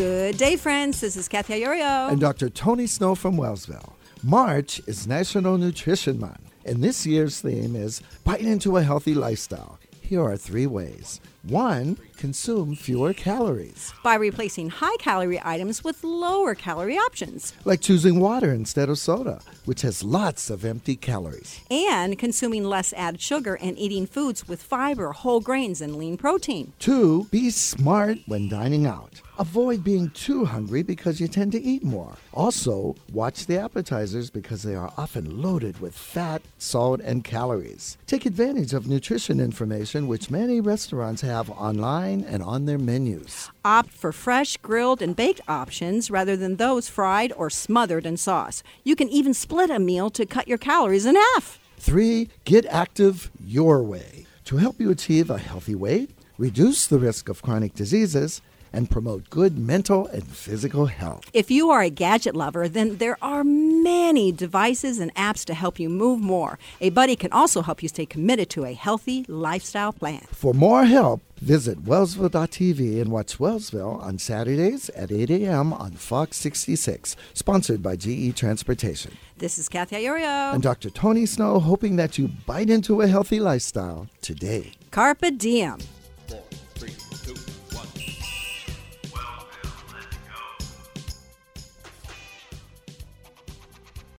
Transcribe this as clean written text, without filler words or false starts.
Good day, friends. This is Kathy Iorio. And Dr. Tony Snow from Wellsville. March is National Nutrition Month, and this year's theme is Bite into a Healthy Lifestyle. Here are 3 ways. 1, consume fewer calories. By replacing high-calorie items with lower-calorie options. Like choosing water instead of soda, which has lots of empty calories. And consuming less added sugar and eating foods with fiber, whole grains, and lean protein. 2, be smart when dining out. Avoid being too hungry because you tend to eat more. Also, watch the appetizers because they are often loaded with fat, salt, and calories. Take advantage of nutrition information which many restaurants have online and on their menus. Opt for fresh, grilled, and baked options rather than those fried or smothered in sauce. You can even split a meal to cut your calories in half. 3, get active your way. To help you achieve a healthy weight, reduce the risk of chronic diseases, and promote good mental and physical health. If you are a gadget lover, then there are many devices and apps to help you move more. A buddy can also help you stay committed to a healthy lifestyle plan. For more help, visit Wellsville.tv and watch Wellsville on Saturdays at 8 a.m. on Fox 66, sponsored by GE Transportation. This is Kathy Iorio. And Dr. Tony Snow, hoping that you bite into a healthy lifestyle today. Carpe diem.